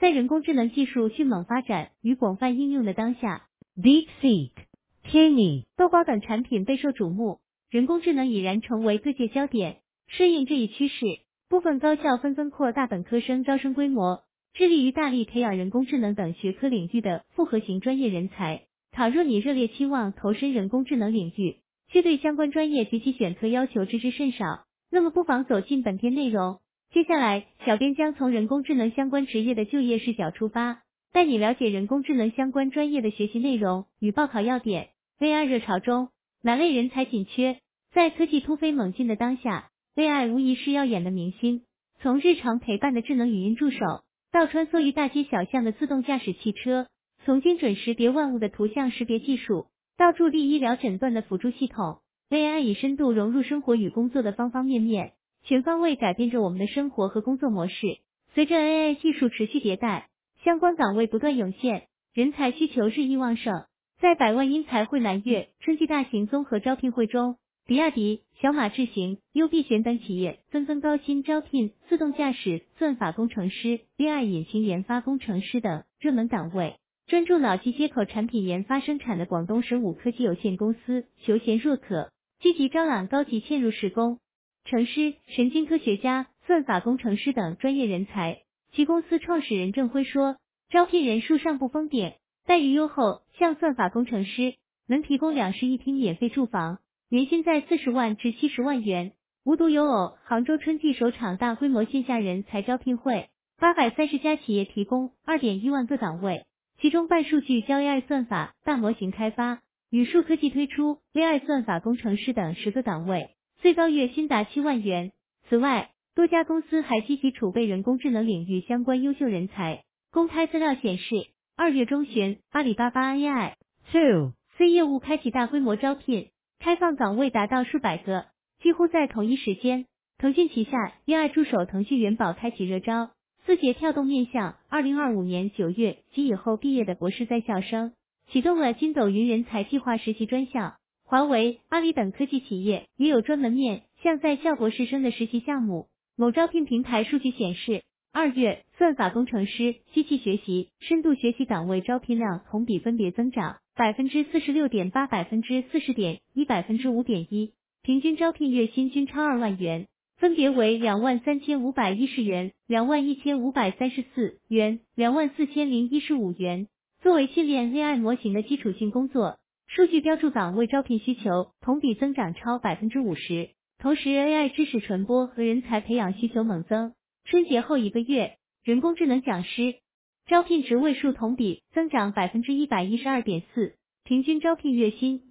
在人工智能技术迅猛发展与广泛应用的当下 ，DeepSeek、Tiny、豆包等产品备受瞩目，人工智能已然成为各界焦点。顺应这一趋势，部分高校纷纷扩大本科生招生规模，致力于大力培养人工智能等学科领域的复合型专业人才。倘若你热烈期望投身人工智能领域，却对相关专业及其选课要求知之甚少，那么不妨走进本篇内容。接下来，小编将从人工智能相关职业的就业视角出发，带你了解人工智能相关专业的学习内容与报考要点。AI 热潮中，哪类人才紧缺？在科技突飞猛进的当下，AI 无疑是耀眼的明星。从日常陪伴的智能语音助手，到穿梭于大街小巷的自动驾驶汽车，从精准识别万物的图像识别技术，到助力医疗诊断的辅助系统，AI 已深度融入生活与工作的方方面面，全方位改变着我们的生活和工作模式。随着 AI 技术持续迭代，相关岗位不断涌现，人才需求日益旺盛。在百万英才汇揽月春季大型综合招聘会中，比亚迪、小马智行、优必选等企业纷纷高薪招聘自动驾驶算法工程师、AI 引擎研发工程师等热门岗位。专注脑机接口产品研发生产的广东神武科技有限公司求贤若渴，积极招揽高级嵌入式工程师、神经科学家、算法工程师等专业人才。其公司创始人郑辉说，招聘人数上不封顶，待遇优厚，像算法工程师能提供2室1厅免费住房，年薪在40万至70万元。无独有偶，杭州春季首场大规模线下人才招聘会，830家企业提供 2.1 万个岗位，其中半数聚焦 AI 算法、大模型开发，宇树科技推出 AI 算法工程师等10个岗位，最高月薪达7万元。此外，多家公司还积极储备人工智能领域相关优秀人才。公开资料显示，2月中旬，阿里巴巴 AI2C 业务开启大规模招聘，开放岗位达到数百个。几乎在同一时间，腾讯旗下 AI 助手腾讯元宝开启热招，字节跳动面向2025年9月及以后毕业的博士在校生，启动了金斗云人才计划实习专项。华为、阿里等科技企业也有专门面向在校博士生的实习项目。某招聘平台数据显示，2月算法工程师、机器学习、深度学习岗位招聘量同比分别增长 46.8%、40.1%、5.1%，平均招聘月薪均超2万元，分别为23510元、21534元、24015元。作为训练 AI 模型的基础性工作，数据标注岗位招聘需求同比增长超 50%， 同时 AI 知识传播和人才培养需求猛增。春节后1个月，人工智能讲师招聘职位数同比增长 112.4%， 平均招聘月薪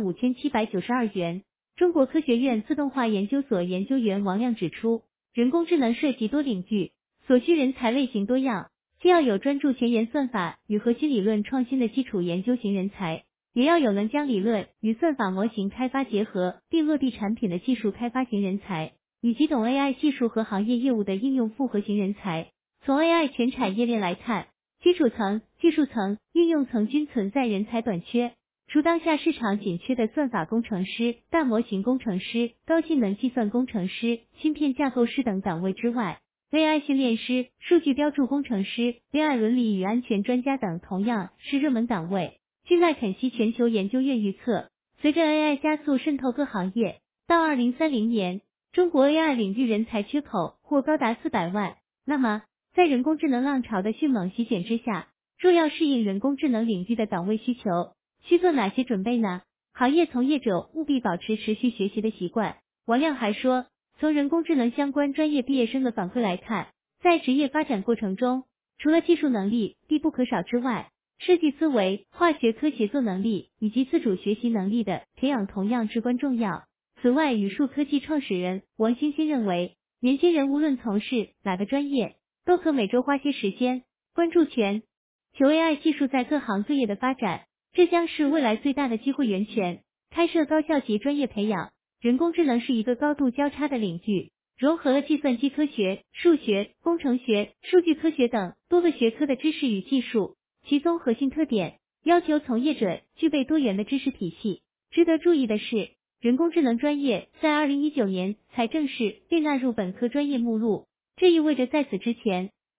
15792元。中国科学院自动化研究所研究员王亮指出，人工智能涉及多领域，所需人才类型多样，既要有专注前沿算法与核心理论创新的基础研究型人才，也要有能将理论与算法模型开发结合并落地产品的技术开发型人才，以及懂 AI 技术和行业业务的应用复合型人才。从 AI 全产业链来看，基础层、技术层、应用层均存在人才短缺。除当下市场紧缺的算法工程师、大模型工程师、高性能计算工程师、芯片架构师等岗位之外，AI 训练师、数据标注工程师、AI 伦理与安全专家等同样是热门岗位。据麦肯锡全球研究院预测，随着 AI 加速渗透各行业，到2030年，中国 AI 领域人才缺口或高达400万。那么，在人工智能浪潮的迅猛席卷之下，若要适应人工智能领域的岗位需求，需做哪些准备呢？行业从业者务必保持持续学习的习惯。王亮还说，从人工智能相关专业毕业生的反馈来看，在职业发展过程中，除了技术能力必不可少之外，设计思维、化学科协作能力以及自主学习能力的培养同样至关重要。此外，宇树科技创始人王兴兴认为，年轻人无论从事哪个专业，都可每周花些时间关注全球 AI 技术在各行各业的发展，这将是未来最大的机会源泉。开设高校级专业培养，人工智能是一个高度交叉的领域，融合了计算机科学、数学、工程学、数据科学等多个学科的知识与技术，其综合性特点要求从业者具备多元的知识体系。值得注意的是，人工智能专业在2019年才正式被纳入本科专业目录，这意味着在此之前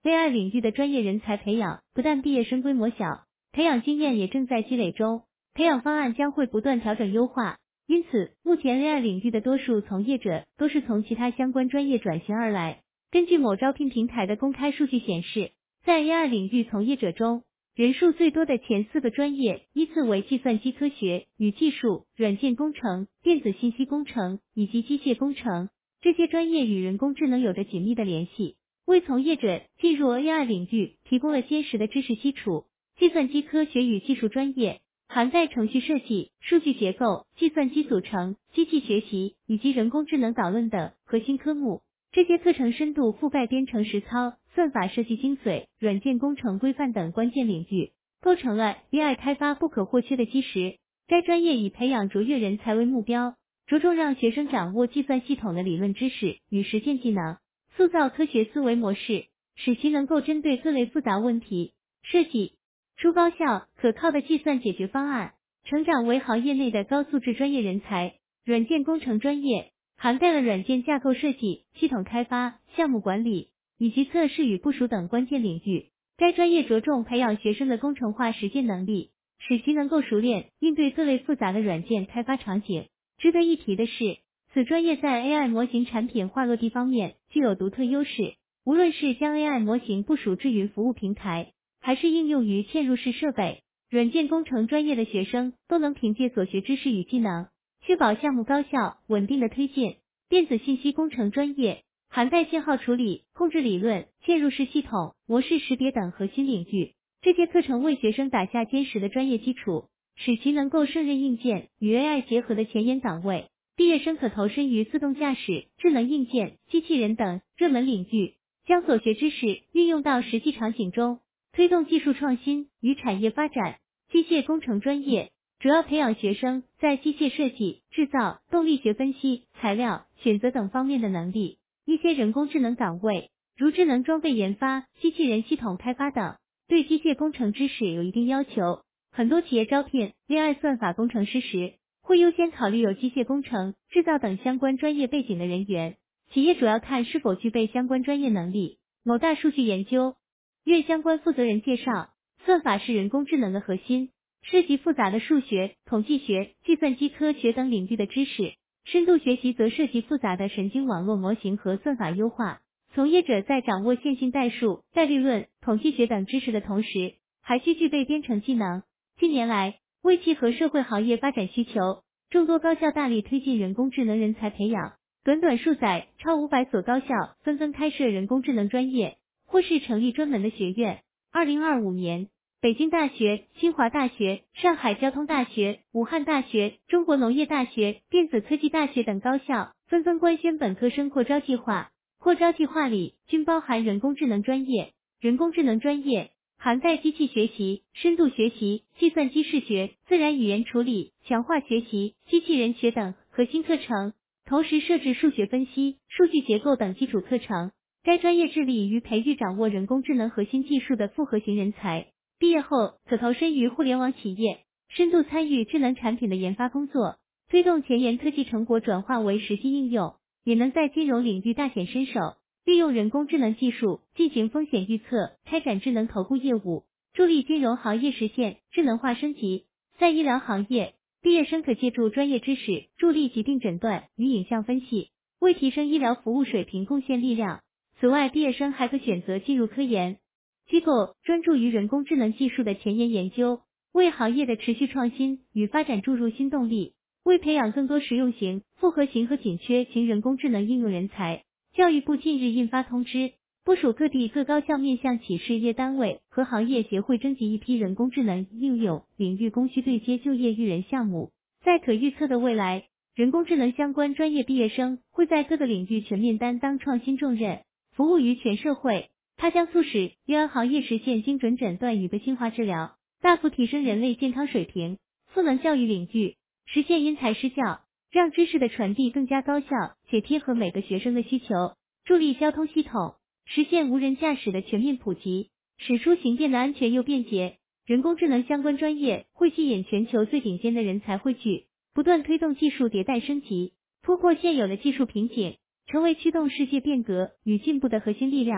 AI 领域的专业人才培养不但毕业生规模小，培养经验也正在积累中，培养方案将会不断调整优化。因此，目前 AI 领域的多数从业者都是从其他相关专业转型而来。根据某招聘平台的公开数据显示，在 AI 领域从业者中，人数最多的前4个专业依次为计算机科学与技术、软件工程、电子信息工程以及机械工程。这些专业与人工智能有着紧密的联系，为从业者进入 AI 领域提供了坚实的知识基础。计算机科学与技术专业涵盖程序设计、数据结构、计算机组成、机器学习以及人工智能导论等核心科目。这些课程深度覆盖编程实操、算法设计精髓、软件工程规范等关键领域，构成了 AI 开发不可或缺的基石。该专业以培养卓越人才为目标，着重让学生掌握计算系统的理论知识与实践技能，塑造科学思维模式，使其能够针对各类复杂问题设计出高效可靠的计算解决方案，成长为行业内的高素质专业人才。软件工程专业涵盖了软件架构设计、系统开发、项目管理以及测试与部署等关键领域。该专业着重培养学生的工程化实践能力，使其能够熟练应对各类复杂的软件开发场景。值得一提的是，此专业在 AI 模型产品化落地方面具有独特优势，无论是将 AI 模型部署至云服务平台，还是应用于嵌入式设备，软件工程专业的学生都能凭借所学知识与技能，确保项目高效稳定的推进。电子信息工程专业涵盖信号处理、控制理论、嵌入式系统、模式识别等核心领域。这些课程为学生打下坚实的专业基础，使其能够胜任硬件与 AI 结合的前沿岗位。毕业生可投身于自动驾驶、智能硬件、机器人等热门领域，将所学知识运用到实际场景中，推动技术创新与产业发展。机械工程专业主要培养学生在机械设计、制造、动力学分析、材料选择等方面的能力。一些人工智能岗位，如智能装备研发、机器人系统开发等，对机械工程知识有一定要求。很多企业招聘 AI 算法工程师时，会优先考虑有机械工程、制造等相关专业背景的人员。企业主要看是否具备相关专业能力。某大数据研究院相关负责人介绍，算法是人工智能的核心，涉及复杂的数学、统计学、计算机科学等领域的知识。深度学习则涉及复杂的神经网络模型和算法优化。从业者在掌握线性代数、概率论、统计学等知识的同时，还需具备编程技能。近年来，为契合社会行业发展需求，众多高校大力推进人工智能人才培养。短短数载，超500所高校纷纷开设人工智能专业，或是成立专门的学院。2025年，北京大学、清华大学、上海交通大学、武汉大学、中国农业大学、电子科技大学等高校纷纷官宣本科生扩招计划。扩招计划里均包含人工智能专业。人工智能专业涵盖机器学习、深度学习、计算机视觉、自然语言处理、强化学习、机器人学等核心课程，同时设置数学分析、数据结构等基础课程。该专业致力于培育掌握人工智能核心技术的复合型人才，毕业后可投身于互联网企业，深度参与智能产品的研发工作，推动前沿科技成果转化为实际应用，也能在金融领域大显身手，利用人工智能技术进行风险预测，开展智能投顾业务，助力金融行业实现智能化升级。在医疗行业，毕业生可借助专业知识助力疾病诊断与影像分析，为提升医疗服务水平贡献力量。此外，毕业生还可选择进入科研机构，专注于人工智能技术的前沿研究，为行业的持续创新与发展注入新动力。为培养更多实用型、复合型和紧缺型人工智能应用人才，教育部近日印发通知，部署各地各高校面向企事业单位和行业协会征集一批人工智能应用领域供需对接就业育人项目。在可预测的未来，人工智能相关专业毕业生会在各个领域全面担当创新重任，服务于全社会。它将促使医疗行业实现精准诊断与个性化治疗，大幅提升人类健康水平。赋能教育领域，实现因材施教，让知识的传递更加高效且贴合每个学生的需求，助力交通系统实现无人驾驶的全面普及，使出行变得安全又便捷。人工智能相关专业会吸引全球最顶尖的人才汇聚，不断推动技术迭代升级，突破现有的技术瓶颈，成为驱动世界变革与进步的核心力量。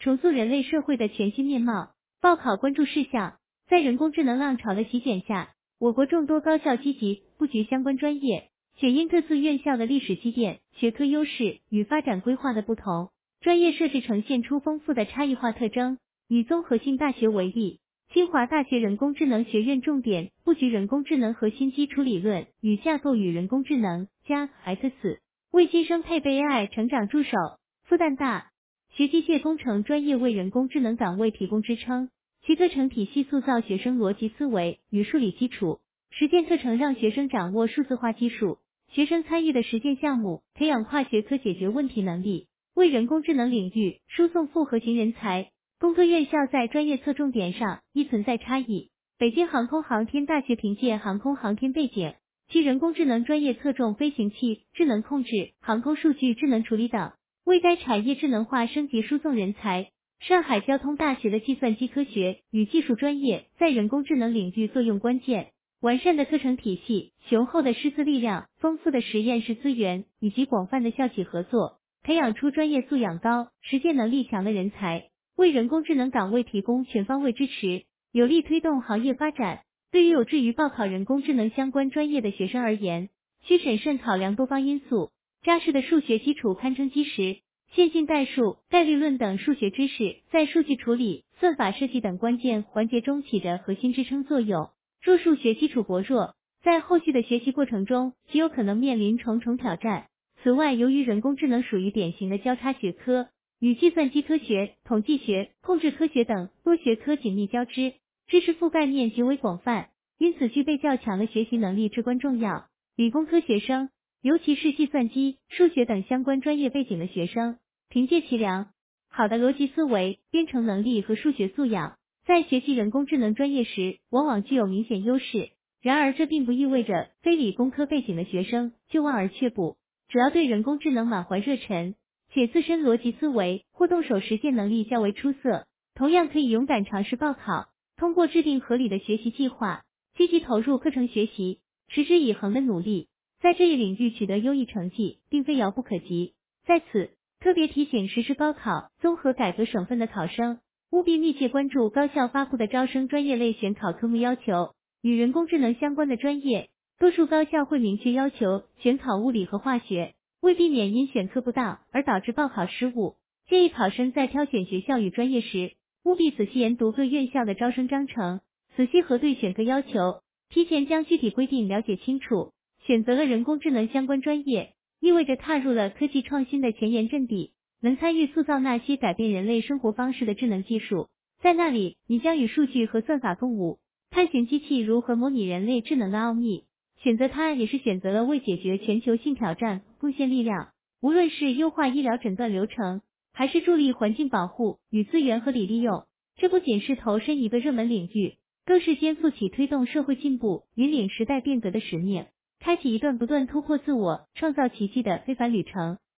重塑人类社会的全新面貌。报考关注事项：在人工智能浪潮的席卷下，我国众多高校积极布局相关专业，且因各自院校的历史积淀、学科优势与发展规划的不同，专业设置呈现出丰富的差异化特征。以综合性大学为例，清华大学人工智能学院重点布局人工智能核心基础理论与架构与人工智能加 X， 为新生配备 AI 成长助手。复旦大学机械工程专业为人工智能岗位提供支撑，其课程体系塑造学生逻辑思维与数理基础，实践课程让学生掌握数字化技术，学生参与的实践项目培养跨学科解决问题能力，为人工智能领域输送复合型人才。工科院校在专业侧重点上亦存在差异。北京航空航天大学凭借航空航天背景，其人工智能专业侧重飞行器智能控制、航空数据智能处理等，为该产业智能化升级输送人才。上海交通大学的计算机科学与技术专业在人工智能领域作用关键，完善的课程体系、雄厚的师资力量、丰富的实验室资源以及广泛的校企合作，培养出专业素养高、实践能力强的人才，为人工智能岗位提供全方位支持，有力推动行业发展。对于有志于报考人工智能相关专业的学生而言，需审慎考量多方因素，扎实的数学基础堪称基石，线性代数、概率论等数学知识在数据处理、算法设计等关键环节中起着核心支撑作用。若数学基础薄弱，在后续的学习过程中极有可能面临重重挑战。此外，由于人工智能属于典型的交叉学科，与计算机科学、统计学、控制科学等多学科紧密交织，知识覆盖面极为广泛，因此具备较强的学习能力至关重要。理工科学生，尤其是计算机、数学等相关专业背景的学生，凭借其良好的逻辑思维、编程能力和数学素养，在学习人工智能专业时往往具有明显优势。然而，这并不意味着非理工科背景的学生就望而却步，只要对人工智能满怀热忱，且自身逻辑思维或动手实践能力较为出色，同样可以勇敢尝试报考。通过制定合理的学习计划，积极投入课程学习，持之以恒的努力，在这一领域取得优异成绩，并非遥不可及。在此，特别提醒实施高考综合改革省份的考生，务必密切关注高校发布的招生专业类选考科目要求。与人工智能相关的专业，多数高校会明确要求选考物理和化学，为避免因选课不当而导致报考失误，建议考生在挑选学校与专业时，务必仔细研读各院校的招生章程，仔细核对选课要求，提前将具体规定了解清楚。选择了人工智能相关专业，意味着踏入了科技创新的前沿阵地，能参与塑造那些改变人类生活方式的智能技术。在那里，你将与数据和算法共舞，探寻机器如何模拟人类智能的奥秘。选择它也是选择了为解决全球性挑战贡献力量。无论是优化医疗诊断流程，还是助力环境保护与资源合理利用，这不仅是投身一个热门领域，更是肩负起推动社会进步、引领时代变革的使命，开启一段不断突破自我、创造奇迹的非凡旅程。